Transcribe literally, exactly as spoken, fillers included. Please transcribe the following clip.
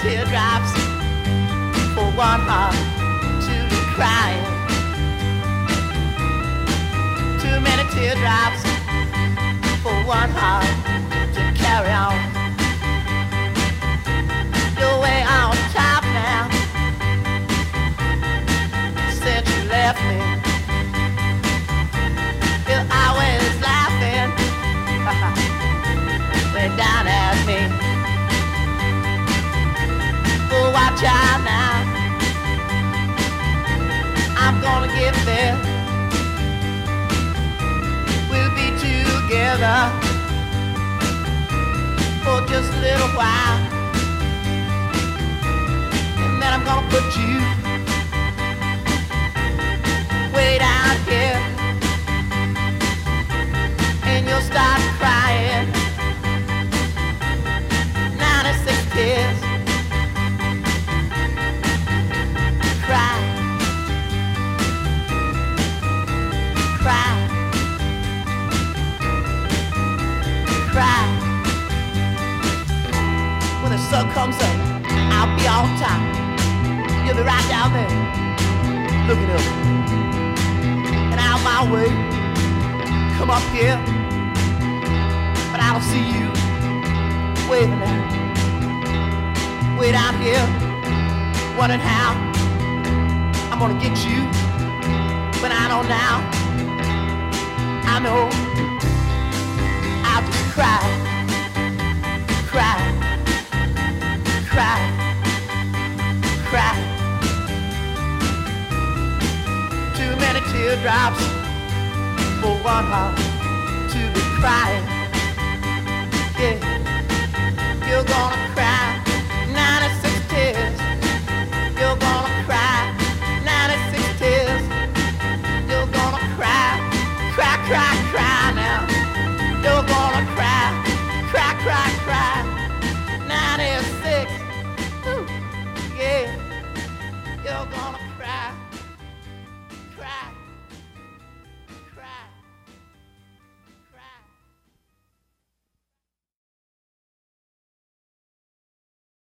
teardrops for one heart to be crying. Too many teardrops for one heart to carry on. You're way on top now since you left me. You're always laughing way down at me. Oh, watch out now, I'm gonna get there. We'll be together for just a little while, and then I'm gonna put you way down here, and you'll start crying. ninety-six tears. Cry, cry, cry. When the sun comes up, I'll be on top. You'll be right down there, looking up and out my way. Come up here, but I don't see you waving at, way down here, wondering how I'm gonna get you, but I know now, I know, I'll just cry, cry, cry, cry. Too many teardrops for one heart to be crying. Yeah, you're gonna cry.